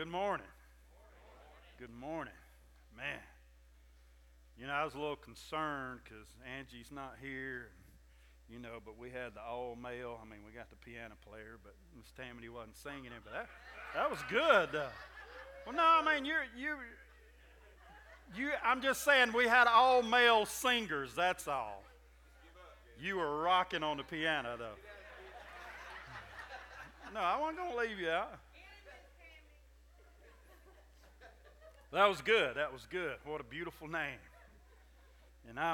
Good morning. Good morning. Man, I was a little concerned because Angie's not here, but we had the all male. We got the piano player, but Miss Tammany wasn't singing it, but that was good. Well, no, I'm just saying we had all male singers, that's all. You were rocking on the piano, though. No, I wasn't going to leave you out. That was good. That was good. What a beautiful name. And I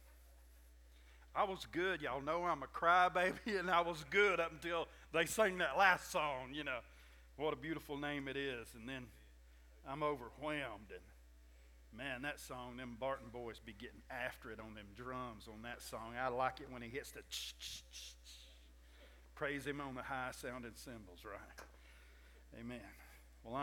was good. Y'all know I'm a crybaby, and I was good up until they sang that last song, What a beautiful name it is. And then I'm overwhelmed. And man, that song, them Barton boys be getting after it on them drums on that song. I like it when he hits the ch-ch-ch-ch. Praise him on the high sounding cymbals, right? Amen. Well,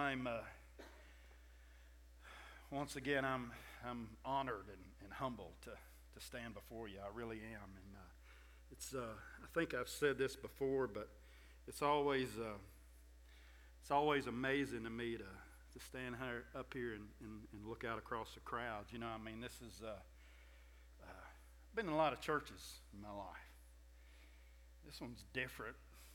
once again, I'm honored and humbled to stand before you. I really am, and I think I've said this before, but it's always amazing to me to stand up here and look out across the crowd. This is been in a lot of churches in my life. This one's different.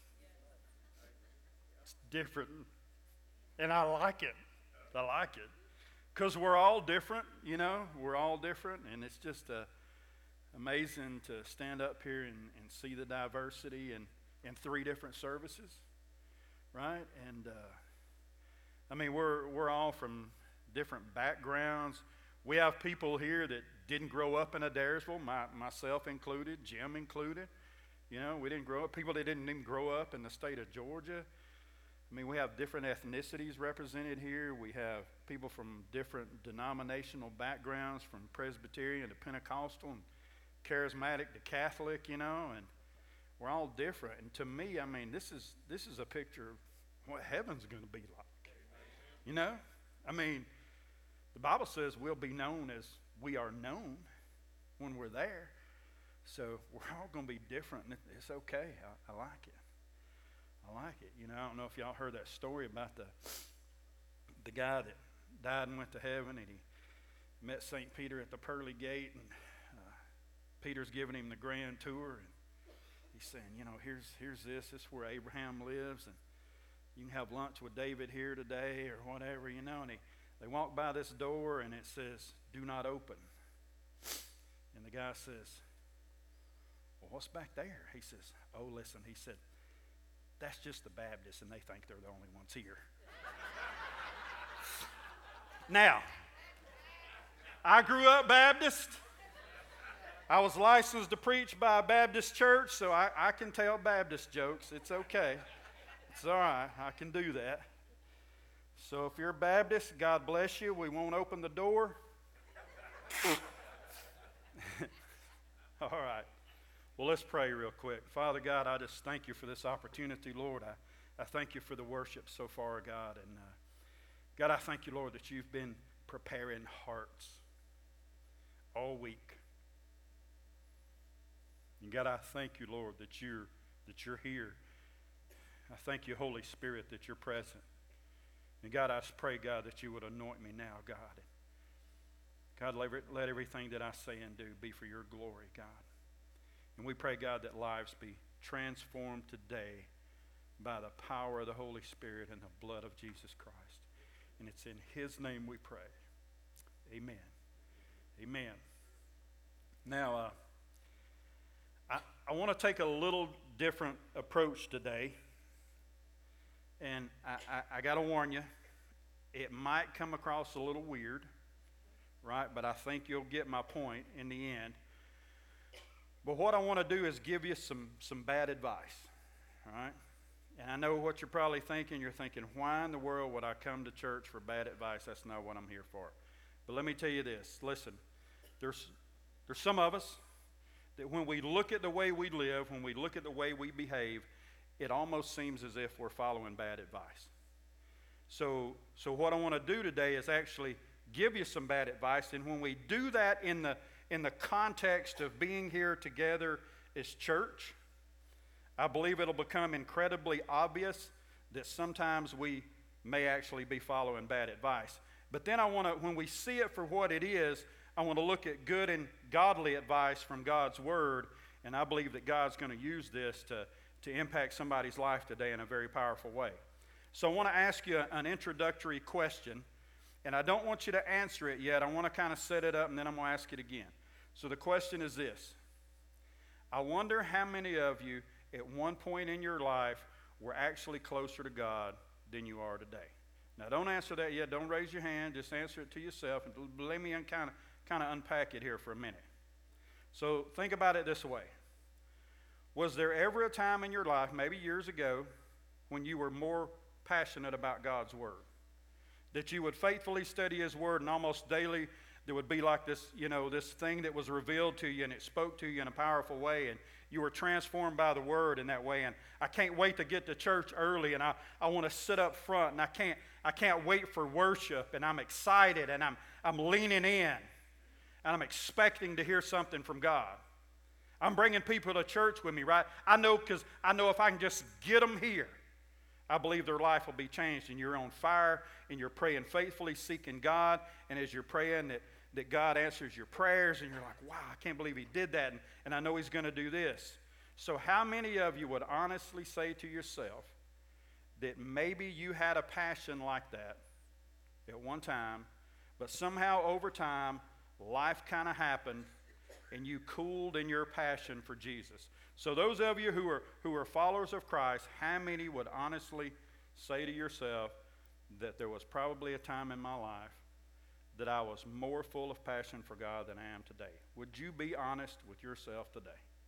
It's different, and I like it. I like it. Because we're all different, we're all different, and it's just amazing to stand up here and see the diversity in three different services, right? And we're all from different backgrounds. We have people here that didn't grow up in Adairsville, myself included, Jim included. We didn't grow up. People that didn't even grow up in the state of Georgia. We have different ethnicities represented here. We have people from different denominational backgrounds, from Presbyterian to Pentecostal and Charismatic to Catholic, and we're all different. And to me, this is a picture of what heaven's going to be like. The Bible says we'll be known as we are known when we're there. So we're all going to be different, and it's okay. I like it. I like it. I don't know if y'all heard that story about the guy that died and went to heaven, and he met St. Peter at the pearly gate, and Peter's giving him the grand tour, and he's saying, here's this is where Abraham lives, and you can have lunch with David here today or whatever, and they walk by this door, and it says, do not open. And the guy says, well, what's back there? He says, oh, listen, he said, that's just the Baptists, and they think they're the only ones here. Now, I grew up Baptist. I was licensed to preach by a Baptist church, so I can tell Baptist jokes. It's okay. It's all right. I can do that. So if you're a Baptist, God bless you. We won't open the door. All right. Well, let's pray real quick. Father God, I just thank you for this opportunity, Lord. I thank you for the worship so far, God. And God, I thank you, Lord, that you've been preparing hearts all week. And God, I thank you, Lord, that you're here. I thank you, Holy Spirit, that you're present. And God, I just pray, God, that you would anoint me now, God. God, let everything that I say and do be for your glory, God. And we pray, God, that lives be transformed today by the power of the Holy Spirit and the blood of Jesus Christ. And it's in his name we pray. Amen. Amen. Now, I want to take a little different approach today. And I got to warn you, it might come across a little weird, right? But I think you'll get my point in the end. But what I want to do is give you some bad advice, all right? And I know what you're probably thinking. You're thinking, why in the world would I come to church for bad advice? That's not what I'm here for. But let me tell you this. Listen, there's some of us that when we look at the way we live, when we look at the way we behave, it almost seems as if we're following bad advice. So what I want to do today is actually give you some bad advice. And when we do that in the context of being here together as church, I believe it'll become incredibly obvious that sometimes we may actually be following bad advice. But then when we see it for what it is, I want to look at good and godly advice from God's Word, and I believe that God's going to use this to impact somebody's life today in a very powerful way. So I want to ask you an introductory question, and I don't want you to answer it yet. I want to kind of set it up, and then I'm going to ask it again. So the question is this. I wonder how many of you at one point in your life were actually closer to God than you are today. Now, don't answer that yet. Don't raise your hand. Just answer it to yourself, and let me kind of unpack it here for a minute. So think about it this way. Was there ever a time in your life, maybe years ago, when you were more passionate about God's Word? That you would faithfully study His Word, and almost daily there would be like this, this thing that was revealed to you, and it spoke to you in a powerful way, and you were transformed by the Word in that way. And I can't wait to get to church early, and I want to sit up front, and I can't wait for worship, and I'm excited, and I'm leaning in, and I'm expecting to hear something from God. I'm bringing people to church with me, right? I know because I know if I can just get them here, I believe their life will be changed, and you're on fire, and you're praying faithfully, seeking God, and as you're praying that God answers your prayers, and you're like, wow, I can't believe He did that, and I know He's going to do this. So how many of you would honestly say to yourself that maybe you had a passion like that at one time, but somehow over time, life kind of happened, and you cooled in your passion for Jesus? So those of you who are followers of Christ, how many would honestly say to yourself that there was probably a time in my life that I was more full of passion for God than I am today? Would you be honest with yourself today?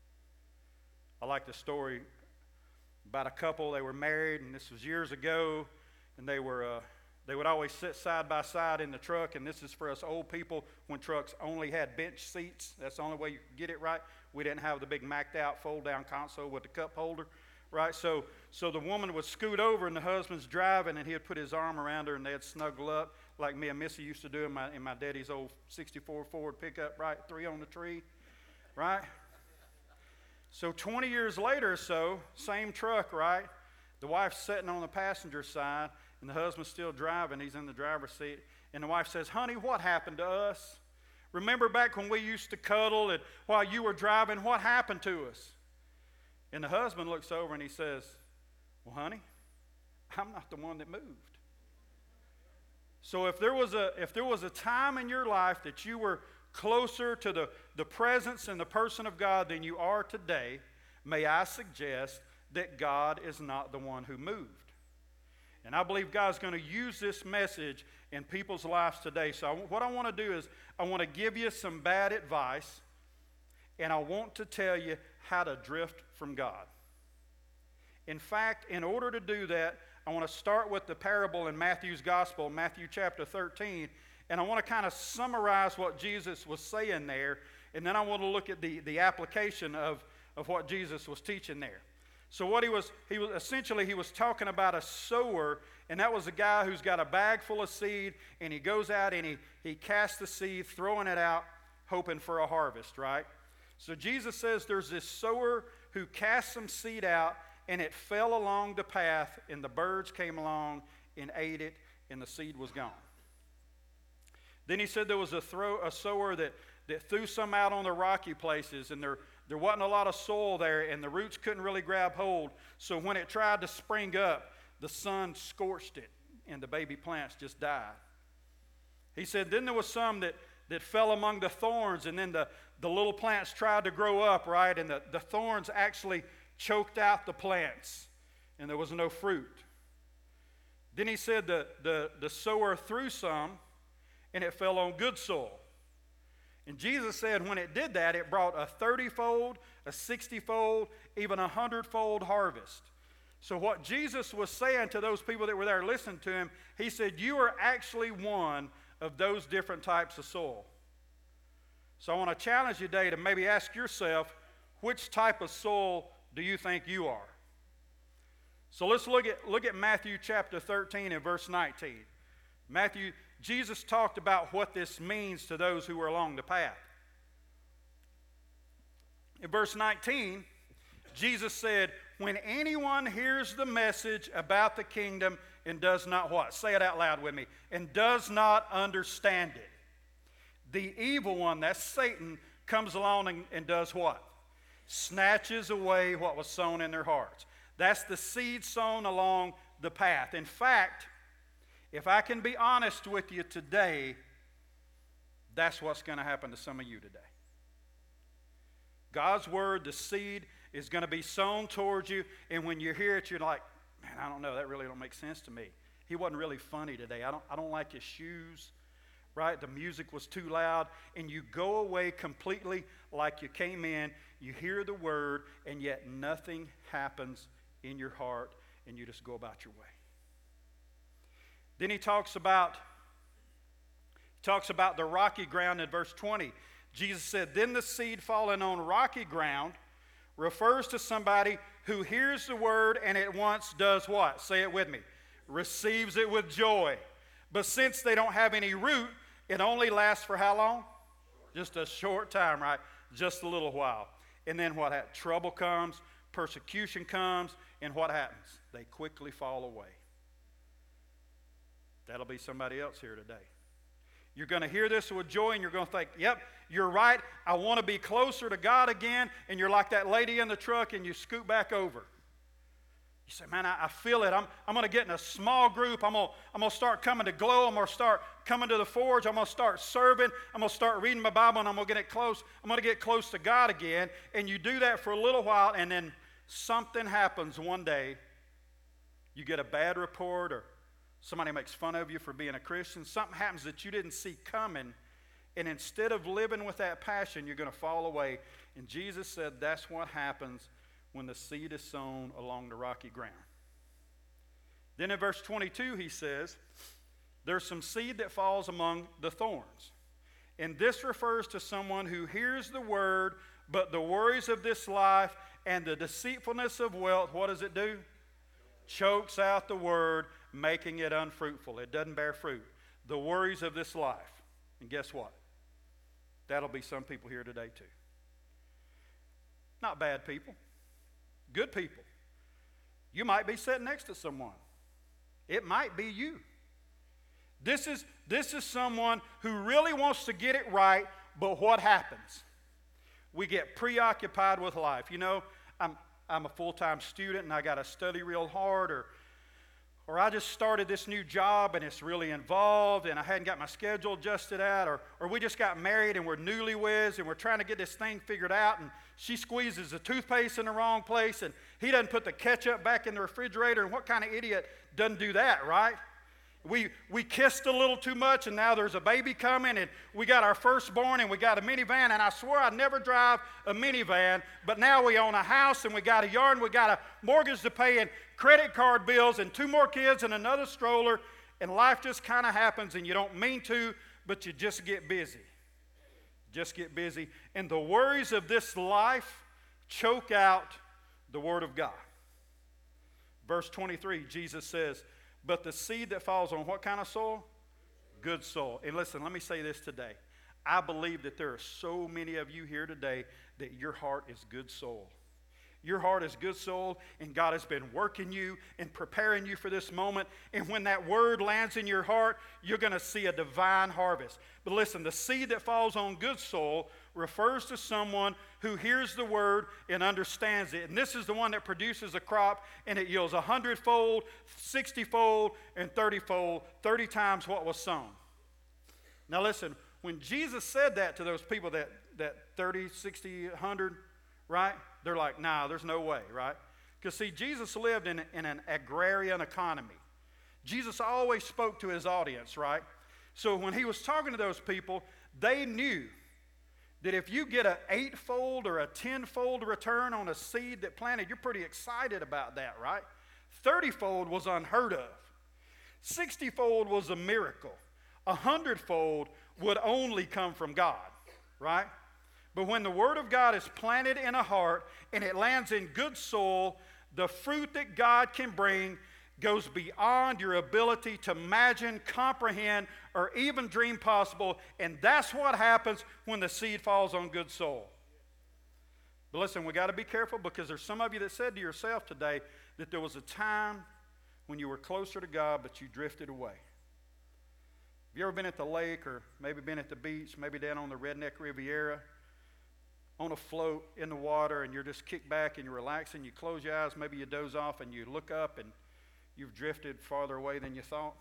I like the story about a couple. They were married, and this was years ago, and they would always sit side by side in the truck, and this is for us old people when trucks only had bench seats. That's the only way you could get it right. We didn't have the big macked out fold-down console with the cup holder, right? So the woman would scoot over, and the husband's driving, and he'd put his arm around her, and they'd snuggle up like me and Missy used to do in my daddy's old 64 Ford pickup, right? 3 on the tree, right? So 20 years later or so, same truck, right? The wife's sitting on the passenger side, and the husband's still driving. He's in the driver's seat. And the wife says, honey, what happened to us? Remember back when we used to cuddle, and while you were driving, what happened to us? And the husband looks over and he says, well, honey, I'm not the one that moved. So if there was a time in your life that you were closer to the presence and the person of God than you are today, may I suggest that God is not the one who moved. And I believe God's going to use this message in people's lives today. So what I want to do is I want to give you some bad advice, and I want to tell you how to drift from God. In fact, in order to do that, I want to start with the parable in Matthew's Gospel, Matthew chapter 13, and I want to kind of summarize what Jesus was saying there, and then I want to look at the application of what Jesus was teaching there. So what he was talking about a sower, and that was a guy who's got a bag full of seed, and he goes out and he casts the seed, throwing it out, hoping for a harvest, right? So Jesus says there's this sower who cast some seed out, and it fell along the path, and the birds came along and ate it, and the seed was gone. Then he said there was a sower that threw some out on the rocky places, and there wasn't a lot of soil there, and the roots couldn't really grab hold. So when it tried to spring up, the sun scorched it, and the baby plants just died. He said then there was some that fell among the thorns, and then the little plants tried to grow up, right? And the thorns actually choked out the plants, and there was no fruit. Then he said the sower threw some, and it fell on good soil. And Jesus said when it did that, it brought a 30-fold, a 60-fold, even a 100-fold harvest. So what Jesus was saying to those people that were there listening to him, he said, you are actually one of those different types of soil. So I want to challenge you today to maybe ask yourself, which type of soil do you think you are? So let's look at Matthew chapter 13 and verse 19. Jesus talked about what this means to those who are along the path. In verse 19, Jesus said, when anyone hears the message about the kingdom and does not what? Say it out loud with me. And does not understand it. The evil one, that's Satan, comes along and does what? Snatches away what was sown in their hearts. That's the seed sown along the path. In fact, if I can be honest with you today, that's what's going to happen to some of you today. God's word, the seed, is going to be sown towards you, and when you hear it, you're like, man, I don't know, that really don't make sense to me. He wasn't really funny today. I don't like his shoes, right? The music was too loud, and you go away completely like you came in. You hear the word, and yet nothing happens in your heart, and you just go about your way. Then he talks about the rocky ground in verse 20. Jesus said, then the seed falling on rocky ground refers to somebody who hears the word and at once does what? Say it with me. Receives it with joy. But since they don't have any root, it only lasts for how long? Just a short time, right? Just a little while. And then what happens? Trouble comes, persecution comes, and what happens? They quickly fall away. That'll be somebody else here today. You're going to hear this with joy, and you're going to think, yep, you're right. I want to be closer to God again. And you're like that lady in the truck, and you scoot back over. You say, man, I feel it. I'm going to get in a small group. I'm going to start coming to Glow. I'm going to start coming to the Forge. I'm going to start serving. I'm going to start reading my Bible, and I'm going to get close. I'm going to get close to God again. And you do that for a little while, and then something happens one day. You get a bad report, or somebody makes fun of you for being a Christian. Something happens that you didn't see coming. And instead of living with that passion, you're going to fall away. And Jesus said that's what happens when the seed is sown along the rocky ground. Then in verse 22, he says, there's some seed that falls among the thorns. And this refers to someone who hears the word, but the worries of this life and the deceitfulness of wealth, what does it do? Chokes out the word, making it unfruitful. It doesn't bear fruit. The worries of this life. And guess what? That'll be some people here today too. Not bad people. Good people. You might be sitting next to someone. It might be you. This is someone who really wants to get it right, but what happens? We get preoccupied with life. You know, I'm a full-time student and I got to study real hard, or I just started this new job and it's really involved and I hadn't got my schedule adjusted out, or we just got married and we're newlyweds and we're trying to get this thing figured out, and she squeezes the toothpaste in the wrong place and he doesn't put the ketchup back in the refrigerator, and what kind of idiot doesn't do that, right? We kissed a little too much, and now there's a baby coming, and we got our firstborn, and we got a minivan, and I swore I'd never drive a minivan, but now we own a house, and we got a yard, and we got a mortgage to pay, and credit card bills, and 2 more kids, and another stroller, and life just kind of happens, and you don't mean to, but you just get busy. Just get busy, and the worries of this life choke out the Word of God. Verse 23, Jesus says, but the seed that falls on what kind of soil? Good soil. And listen, let me say this today. I believe that there are so many of you here today that your heart is good soil. Your heart is good soil, and God has been working you and preparing you for this moment. And when that word lands in your heart, you're going to see a divine harvest. But listen, the seed that falls on good soil refers to someone who hears the word and understands it. And this is the one that produces a crop, and it yields 100-fold, 60-fold, and 30-fold, 30 times what was sown. Now listen, when Jesus said that to those people, that 30, 60, 100, right? They're like, nah, there's no way, right? Because see, Jesus lived in an agrarian economy. Jesus always spoke to his audience, right? So when he was talking to those people, they knew that if you get an 8-fold or a 10-fold return on a seed that planted, you're pretty excited about that, right? 30-fold was unheard of. 60-fold was a miracle. 100-fold would only come from God, right? But when the Word of God is planted in a heart and it lands in good soil, the fruit that God can bring goes beyond your ability to imagine, comprehend, or even dream possible. And that's what happens when the seed falls on good soil. But listen, we got to be careful, because there's some of you that said to yourself today that there was a time when you were closer to God, but you drifted away? Have you ever been at the lake or maybe been at the beach, maybe down on the Redneck Riviera, on a float in the water, and you're just kicked back and you're relaxing, you close your eyes, maybe you doze off and you look up and you've drifted farther away than you thought?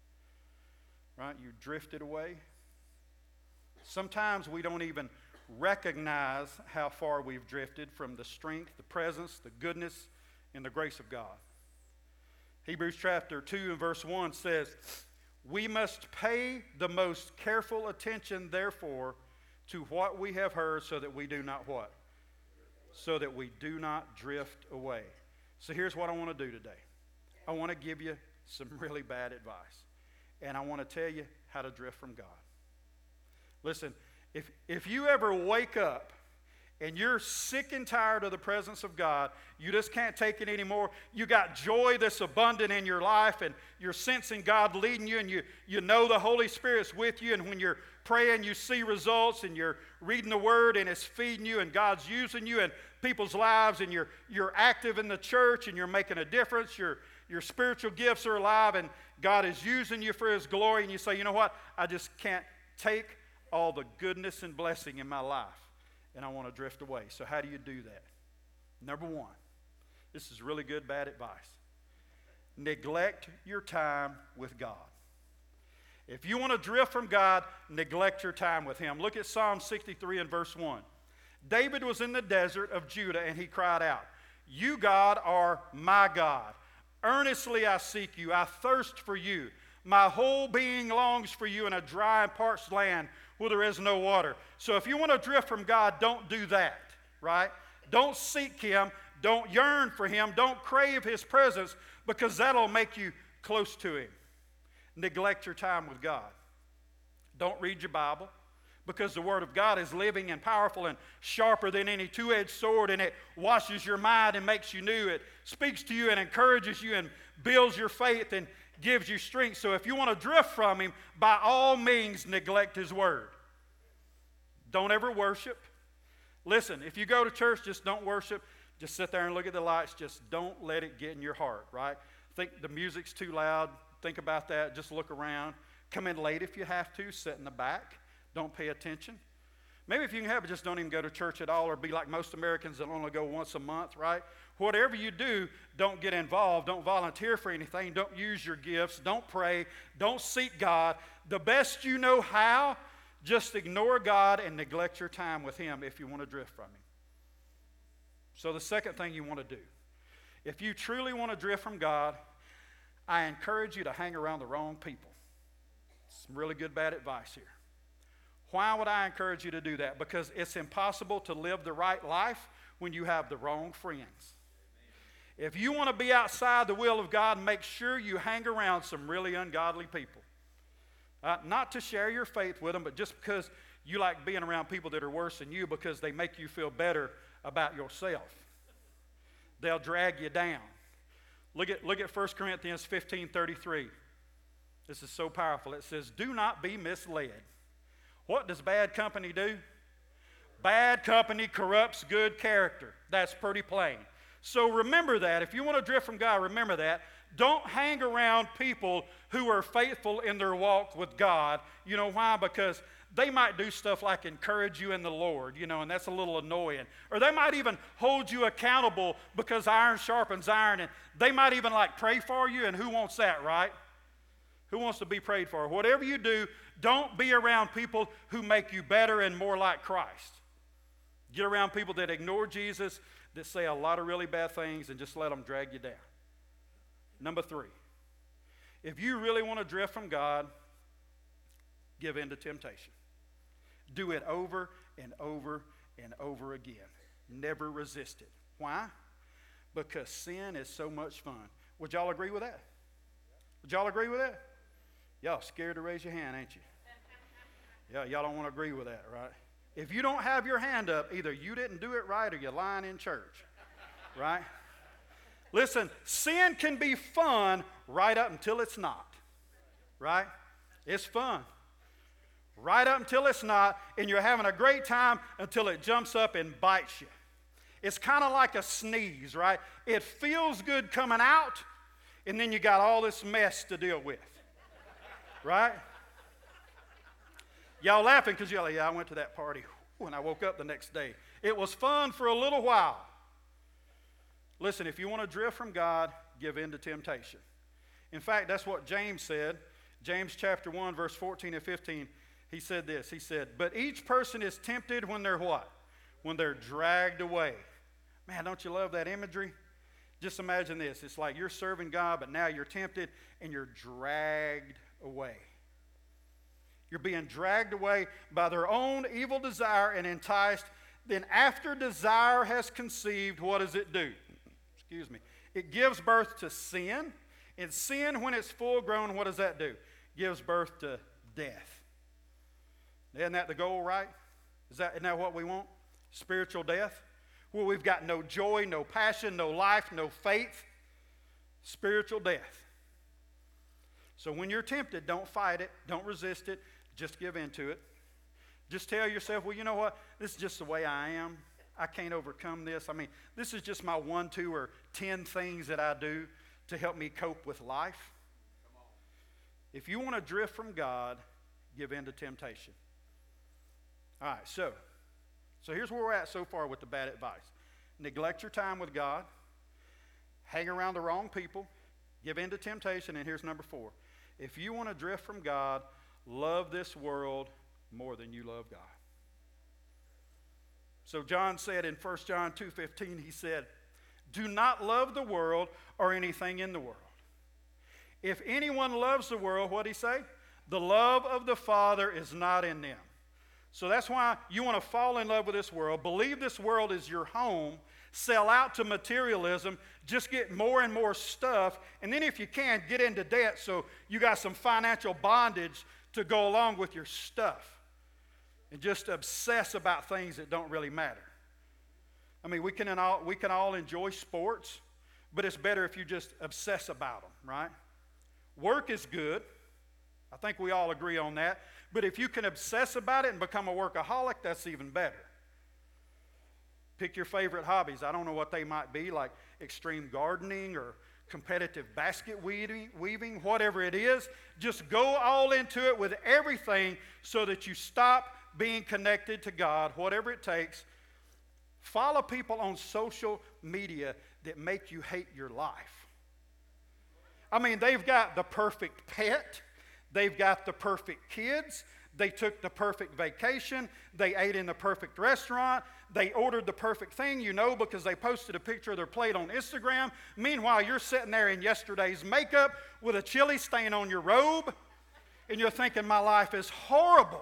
Right? You drifted away. Sometimes we don't even recognize how far we've drifted from the strength, the presence, the goodness, and the grace of God. Hebrews chapter 2 and verse 1 says, "We must pay the most careful attention, therefore, to what we have heard, so that we do not what? So that we do not drift away." So here's what I want to do today. I want to give you some really bad advice. And I want to tell you how to drift from God. Listen, if you ever wake up and you're sick and tired of the presence of God, you just can't take it anymore, you got joy that's abundant in your life, and you're sensing God leading you, and you know the Holy Spirit's with you, and when you're praying you see results, and you're reading the Word and it's feeding you, and God's using you in people's lives, and you're active in the church and you're making a difference, your spiritual gifts are alive, and God is using you for His glory, and you say, you know what, I just can't take all the goodness and blessing in my life, and I want to drift away. So how do you do that? Number one, this is really good, bad advice. Neglect your time with God. If you want to drift from God, neglect your time with Him. Look at Psalm 63 and verse 1. David was in the desert of Judah, and he cried out, "You, God, are my God. Earnestly I seek you. I thirst for you. My whole being longs for you in a dry and parched land where there is no water." So if you want to drift from God, don't do that, right? Don't seek Him. Don't yearn for Him. Don't crave His presence, because that'll make you close to Him. Neglect your time with God. Don't read your Bible, because the Word of God is living and powerful and sharper than any two-edged sword, and it washes your mind and makes you new. It speaks to you and encourages you and builds your faith and gives you strength. So if you want to drift from Him, by all means neglect His Word. Don't ever worship. Listen, if you go to church, just don't worship. Just sit there and look at the lights. Just don't let it get in your heart, right? Think the music's too loud. Think about that. Just look around. Come in late if you have to. Sit in the back. Don't pay attention. Maybe if you can help it, just don't even go to church at all, or be like most Americans that only go once a month, right? Whatever you do, don't get involved. Don't volunteer for anything. Don't use your gifts. Don't pray. Don't seek God. The best you know how, just ignore God and neglect your time with Him if you want to drift from Him. So the second thing you want to do, if you truly want to drift from God, I encourage you to hang around the wrong people. Some really good, bad advice here. Why would I encourage you to do that? Because it's impossible to live the right life when you have the wrong friends. If you want to be outside the will of God, make sure you hang around some really ungodly people. Not to share your faith with them, but just because you like being around people that are worse than you, because they make you feel better about yourself. They'll drag you down. Look at 1 Corinthians 15:33. This is so powerful. It says, "Do not be misled." What does bad company do? Bad company corrupts good character. That's pretty plain. So remember that. If you want to drift from God, remember that. Don't hang around people who are faithful in their walk with God. You know why? Because they might do stuff like encourage you in the Lord, and that's a little annoying. Or they might even hold you accountable, because iron sharpens iron, and they might even pray for you, and who wants that, right? Who wants to be prayed for? Whatever you do, don't be around people who make you better and more like Christ. Get around people that ignore Jesus, that say a lot of really bad things, and just let them drag you down. Number 3, if you really want to drift from God, give in to temptation. Do it over and over and over again. Never resist it. Why? Because sin is so much fun. Would y'all agree with that? Would y'all agree with that? Y'all scared to raise your hand, ain't you? Yeah, y'all don't want to agree with that, right? If you don't have your hand up, either you didn't do it right or you're lying in church, right? Listen, sin can be fun right up until it's not, right? It's fun. Right up until it's not, and you're having a great time until it jumps up and bites you. It's kind of like a sneeze, right? It feels good coming out, And then you got all this mess to deal with. Right? Y'all laughing because you're like, yeah, I went to that party when I woke up the next day. It was fun for a little while. Listen, if you want to drift from God, give in to temptation. In fact, that's what James said. James chapter 1, verse 14 and 15, he said this. He said, but each person is tempted when they're what? When they're dragged away. Man, don't you love that imagery? Just imagine this. It's like you're serving God, but now you're tempted and you're dragged away. You're being dragged away by their own evil desire and enticed. Then after desire has conceived, what does it do? Excuse me. It gives birth to sin. And sin, when it's full grown, what does that do? Gives birth to death. Isn't that the goal, right? Isn't that what we want? Spiritual death? Well, we've got no joy, no passion, no life, no faith. Spiritual death. So when you're tempted, don't fight it. Don't resist it. Just give in to it. Just tell yourself, well, you know what? This is just the way I am. I can't overcome this. I mean, this is just my 1, 2, or 10 things that I do to help me cope with life. If you want to drift from God, give in to temptation. All right, so here's where we're at so far with the bad advice. Neglect your time with God. Hang around the wrong people. Give in to temptation. And here's number 4. If you want to drift from God, love this world more than you love God. So John said in 1 John 2:15, he said, do not love the world or anything in the world. If anyone loves the world, what did he say? The love of the Father is not in them. So that's why you want to fall in love with this world, believe this world is your home, sell out to materialism, just get more and more stuff, and then if you can, get into debt so you got some financial bondage to go along with your stuff. And just obsess about things that don't really matter. I mean, we can all enjoy sports, but it's better if you just obsess about them, right? Work is good. I think we all agree on that. But if you can obsess about it and become a workaholic, that's even better. Pick your favorite hobbies. I don't know what they might be, like extreme gardening or competitive basket weaving, whatever it is. Just go all into it with everything so that you stop being connected to God, whatever it takes. Follow people on social media that make you hate your life. I mean, they've got the perfect pet. They've got the perfect kids. They took the perfect vacation. They ate in the perfect restaurant. They ordered the perfect thing, you know, because they posted a picture of their plate on Instagram. Meanwhile, you're sitting there in yesterday's makeup with a chili stain on your robe, and you're thinking, my life is horrible.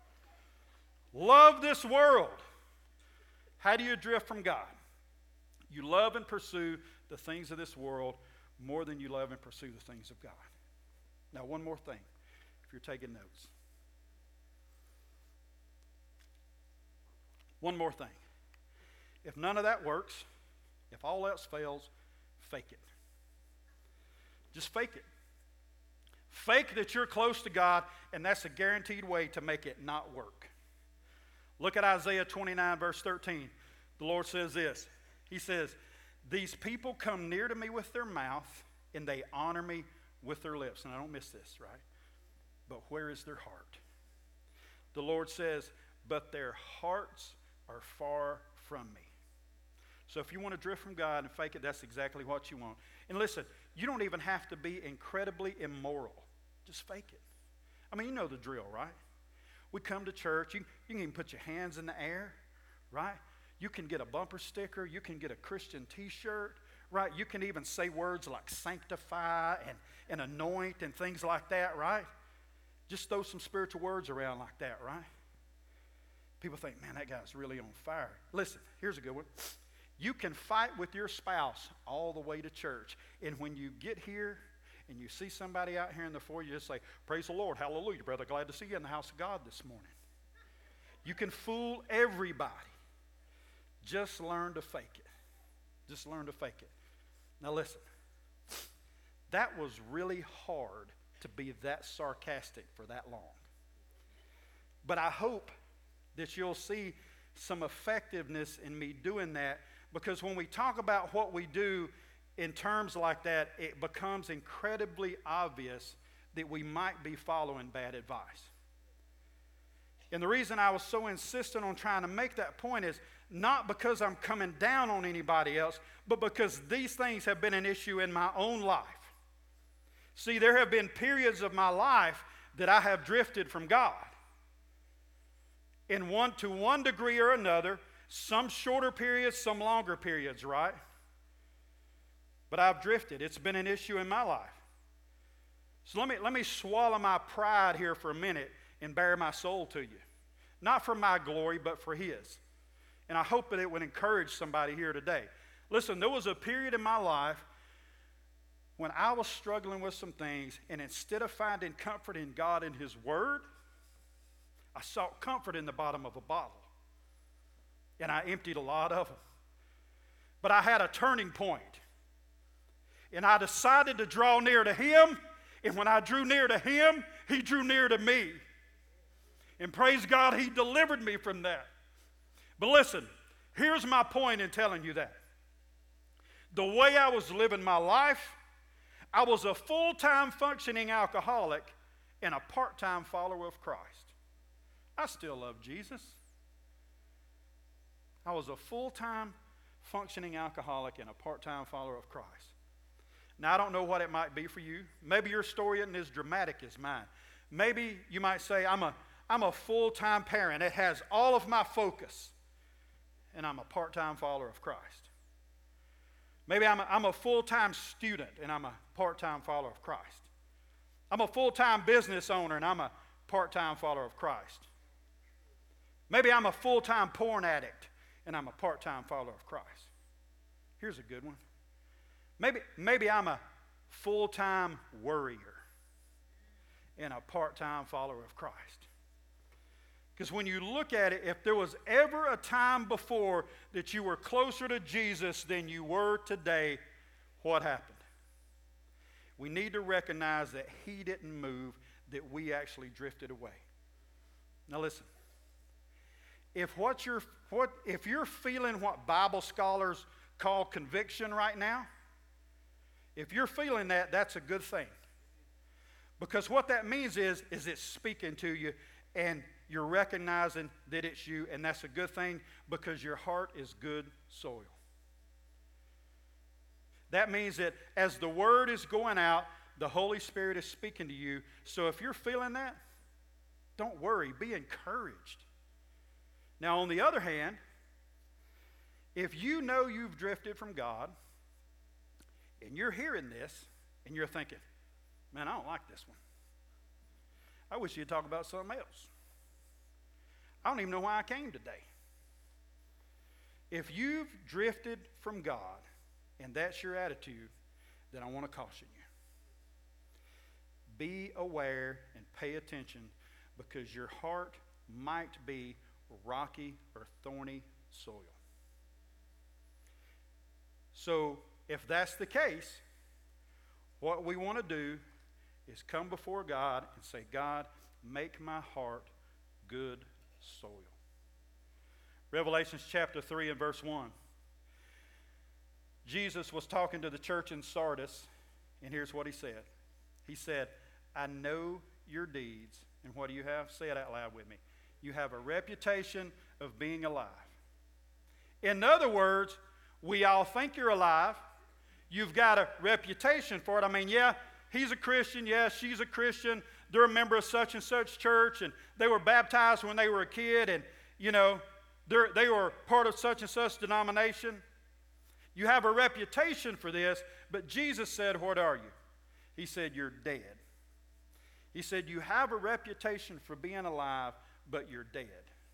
Love this world. How do you drift from God? You love and pursue the things of this world more than you love and pursue the things of God. Now, one more thing, if you're taking notes. One more thing. If none of that works, if all else fails, fake it. Just fake it. Fake that you're close to God, and that's a guaranteed way to make it not work. Look at Isaiah 29, verse 13. The Lord says this. He says, these people come near to me with their mouth, and they honor me with their lips. And I don't miss this, right? But where is their heart? The Lord says, but their hearts are far from me. So if you want to drift from God and fake it, that's exactly what you want. And listen, you don't even have to be incredibly immoral. Just fake it. I mean, you know the drill, right? We come to church. You can even put your hands in the air, right? You can get a bumper sticker. You can get a Christian t-shirt, right? You can even say words like sanctify and anoint and things like that, right? Just throw some spiritual words around like that, right? People think, man, that guy's really on fire. Listen, here's a good one. You can fight with your spouse all the way to church. And when you get here and you see somebody out here in the foyer, you just say, praise the Lord, hallelujah, brother, glad to see you in the house of God this morning. You can fool everybody. Just learn to fake it. Just learn to fake it. Now listen, that was really hard to be that sarcastic for that long. But I hope that you'll see some effectiveness in me doing that, because when we talk about what we do in terms like that, it becomes incredibly obvious that we might be following bad advice. And the reason I was so insistent on trying to make that point is not because I'm coming down on anybody else, but because these things have been an issue in my own life. See, there have been periods of my life that I have drifted from God. To one degree or another, some shorter periods, some longer periods, right? But I've drifted. It's been an issue in my life. So let me swallow my pride here for a minute and bare my soul to you. Not for my glory, but for His. And I hope that it would encourage somebody here today. Listen, there was a period in my life when I was struggling with some things, and instead of finding comfort in God and His Word, I sought comfort in the bottom of a bottle. And I emptied a lot of them. But I had a turning point. And I decided to draw near to Him. And when I drew near to Him, He drew near to me. And praise God, He delivered me from that. But listen, here's my point in telling you that. The way I was living my life, I was a full-time functioning alcoholic and a part-time follower of Christ. I still love Jesus. I was a full-time functioning alcoholic and a part-time follower of Christ. Now, I don't know what it might be for you. Maybe your story isn't as dramatic as mine. Maybe you might say, I'm a full-time parent. It has all of my focus, and I'm a part-time follower of Christ. Maybe I'm a full-time student, and I'm a part-time follower of Christ. I'm a full-time business owner, and I'm a part-time follower of Christ. Maybe I'm a full-time porn addict, and I'm a part-time follower of Christ. Here's a good one. Maybe I'm a full-time worrier and a part-time follower of Christ. Because when you look at it, if there was ever a time before that you were closer to Jesus than you were today, what happened? We need to recognize that He didn't move, that we actually drifted away. Now listen, if you're feeling what Bible scholars call conviction right now, if you're feeling that, that's a good thing. Because what that means is it's speaking to you and you're recognizing that it's you, and that's a good thing because your heart is good soil. That means that as the Word is going out, the Holy Spirit is speaking to you. So if you're feeling that, don't worry, be encouraged. Now, on the other hand, if you know you've drifted from God, and you're hearing this, and you're thinking, man, I don't like this one. I wish you'd talk about something else. I don't even know why I came today. If you've drifted from God, and that's your attitude, then I want to caution you. Be aware and pay attention because your heart might be rocky or thorny soil. So, if that's the case, what we want to do is come before God and say, God, make my heart good soil. Revelation chapter 3 and verse 1. Jesus was talking to the church in Sardis, and here's what He said. He said, I know your deeds. And what do you have? Say it out loud with me. You have a reputation of being alive. In other words, we all think you're alive. You've got a reputation for it. I mean, yeah, he's a Christian. Yeah, she's a Christian. They're a member of such and such church, and they were baptized when they were a kid, and, you know, they were part of such and such denomination. You have a reputation for this, but Jesus said, what are you? He said, you're dead. He said, you have a reputation for being alive, but you're dead.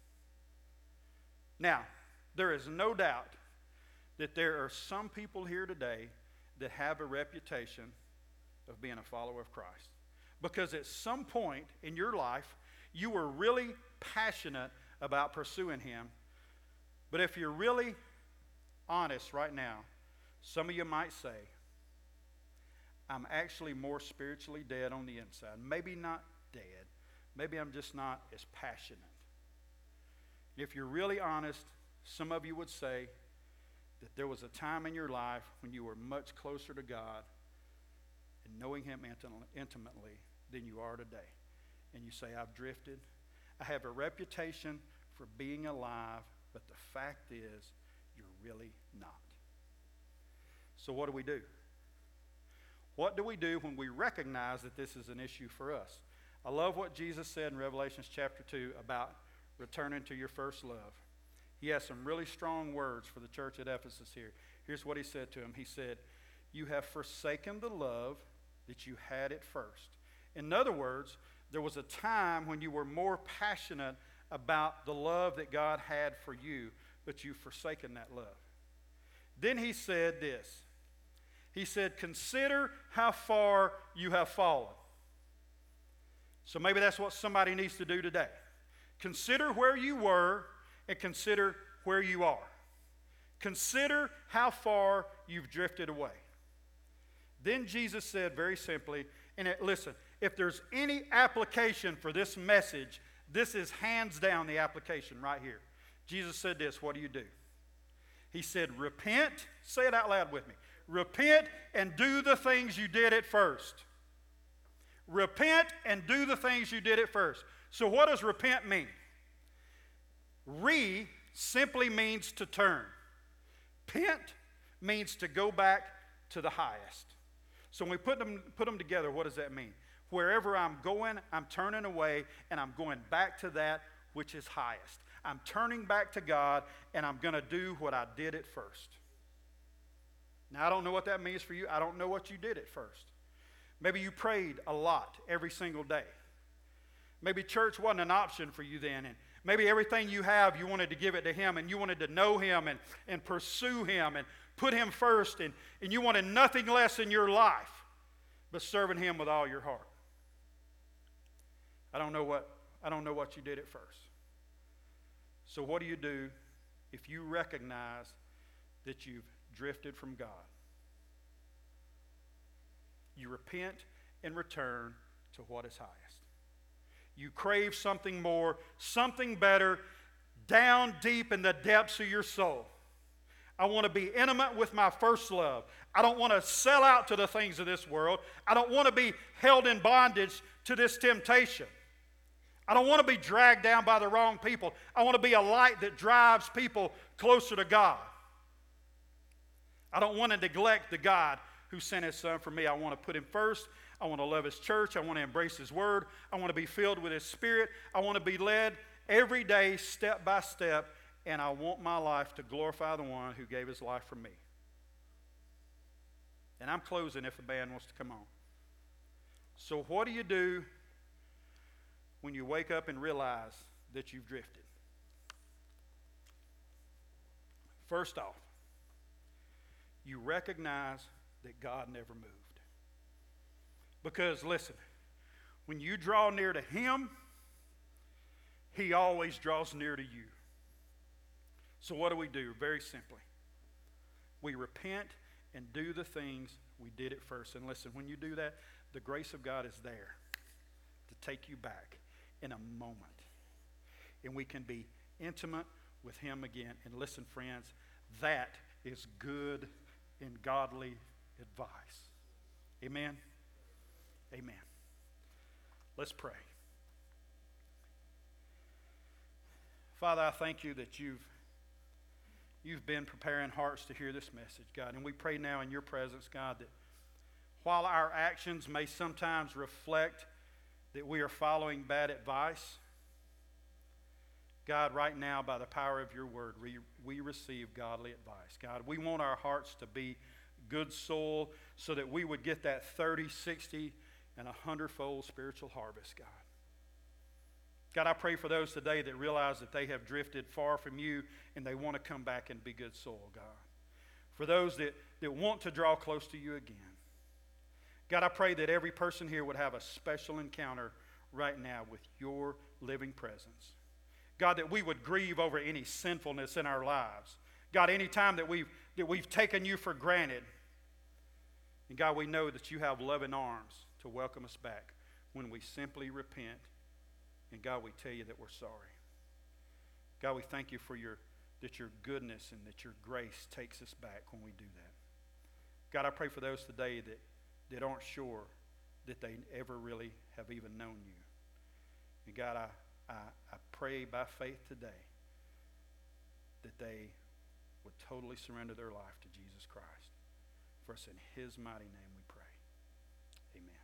Now, there is no doubt that there are some people here today that have a reputation of being a follower of Christ. Because at some point in your life, you were really passionate about pursuing Him. But if you're really honest right now, some of you might say, I'm actually more spiritually dead on the inside. Maybe not dead. Maybe I'm just not as passionate. If you're really honest, some of you would say that there was a time in your life when you were much closer to God and knowing Him intimately than you are today. And you say, I've drifted. I have a reputation for being alive, but the fact is, you're really not. So what do? What do we do when we recognize that this is an issue for us? I love what Jesus said in Revelation chapter 2 about returning to your first love. He has some really strong words for the church at Ephesus here. Here's what he said to him. He said, you have forsaken the love that you had at first. In other words, there was a time when you were more passionate about the love that God had for you, but you've forsaken that love. Then he said this. He said, consider how far you have fallen. So maybe that's what somebody needs to do today. Consider where you were and consider where you are. Consider how far you've drifted away. Then Jesus said very simply, listen, if there's any application for this message, this is hands down the application right here. Jesus said this, what do? He said, repent, say it out loud with me. Repent and do the things you did at first. Repent and do the things you did at first. So what does repent mean? Re simply means to turn. Pent means to go back to the highest. So when we put them together, what does that mean? Wherever I'm going, I'm turning away and I'm going back to that which is highest. I'm turning back to God and I'm going to do what I did at first. Now, I don't know what that means for you. I don't know what you did at first. Maybe you prayed a lot every single day. Maybe church wasn't an option for you then, and maybe everything you have, you wanted to give it to Him, and you wanted to know Him and pursue Him and put Him first, and you wanted nothing less in your life but serving Him with all your heart. I don't know what you did at first. So what do if you recognize that you've drifted from God? You repent and return to what is highest. You crave something more, something better, down deep in the depths of your soul. I want to be intimate with my first love. I don't want to sell out to the things of this world. I don't want to be held in bondage to this temptation. I don't want to be dragged down by the wrong people. I want to be a light that drives people closer to God. I don't want to neglect the God who sent His Son for me. I want to put Him first. I want to love His church. I want to embrace His Word. I want to be filled with His Spirit. I want to be led every day, step by step, and I want my life to glorify the one who gave His life for me. And I'm closing if the band wants to come on. So what do when you wake up and realize that you've drifted? First off, you recognize that God never moved. Because listen, when you draw near to Him, He always draws near to you. So what do? Very simply, we repent and do the things we did at first. And listen, when you do that, the grace of God is there to take you back in a moment. And we can be intimate with Him again. And listen, friends, that is good and godly advice. Amen? Amen. Let's pray. Father, I thank You that You've been preparing hearts to hear this message, God. And we pray now in Your presence, God, that while our actions may sometimes reflect that we are following bad advice, God, right now, by the power of Your word, we receive godly advice. God, we want our hearts to be good soil so that we would get that 30, 60, and 100-fold spiritual harvest, God. God, I pray for those today that realize that they have drifted far from You and they want to come back and be good soil, God. For those that want to draw close to You again. God, I pray that every person here would have a special encounter right now with Your living presence. God, that we would grieve over any sinfulness in our lives. God, any time that we've taken You for granted. And God, we know that You have loving arms to welcome us back when we simply repent. And God, we tell You that we're sorry. God, we thank You for that your goodness and that your grace takes us back when we do that. God, I pray for those today that aren't sure that they ever really have even known you. And God, I pray by faith today that they would totally surrender their life to Jesus Christ. For us in his mighty name we pray. Amen.